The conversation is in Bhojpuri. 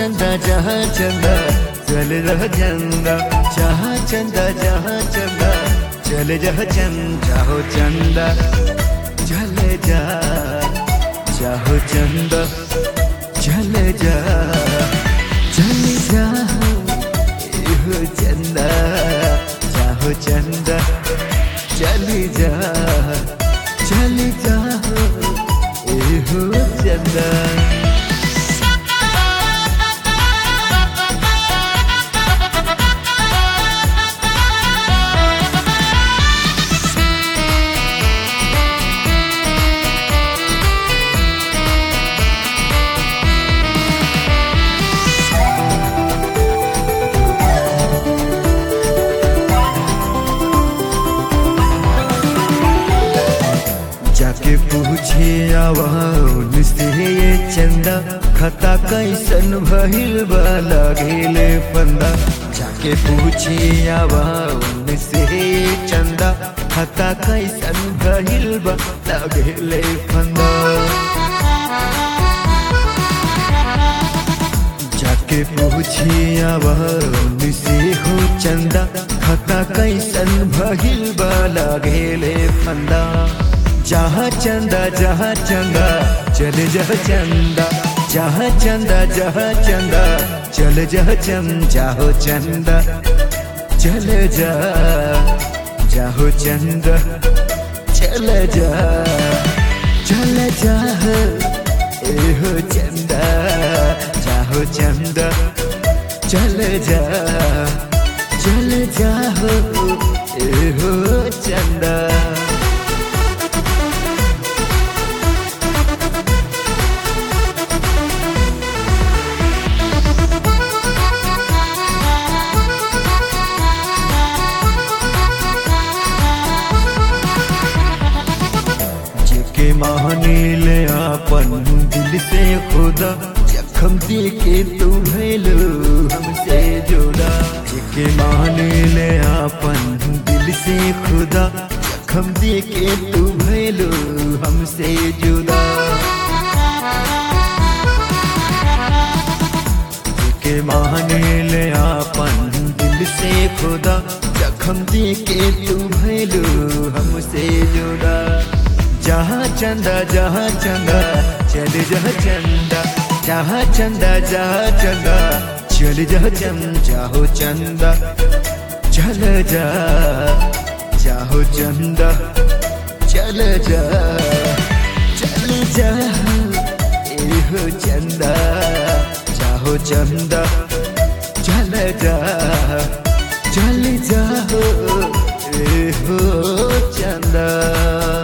चंदा जहाँ चंदा चल रह चंदा, जहाँ चंदा जहाँ चंदा चल रह चंदा, चाहो चंदा चले जा, चाहो चंदा चले जा, चले जा हो चंदा, चाहो चंदा चले जा, चले जा हो चंदा। जाके पूछे आवाउन से ये चंदा, खता कैसन भइल बा लागेले फंदा। जाके पूछे आवाउन से ये चंदा, खता कैसन भइल बा लागेले फंदा। जाके पूछे आवाउन से हो चंदा, खता कैसन भइल बा लागेले फंदा। जहाँ चंदा जहाँ चंदा चले जा चंदा, जहाँ चंदा जहाँ चंदा चले जा चंदा, चाहो चंदा चले जा, चाहो चंदा चले जा, चले जा हो चंदा, चाहो चंदा चले जा, चले जा हो चंदा। के मानिल आपन दिल से खुदा, जख्म दे के तू भैलो हमसे जुदा। के मानिल आपन दिल से खुदा, जख्म दे के तू भैलो हमसे जुदा। के मानिल आपन दिल से खुदा, जख्म दे के तू भैलो हमसे जुदा। जहाँ चंदा जहाँ चंदा चल जा चंदा, जहाँ चंदा जहाँ चंदा चल जा चंदा, चाहो चंदा चल जा, चाहो चंदा चल जा, चल जा हो चंदा, चाहो चंदा चल जा, चल जा हो चंदा।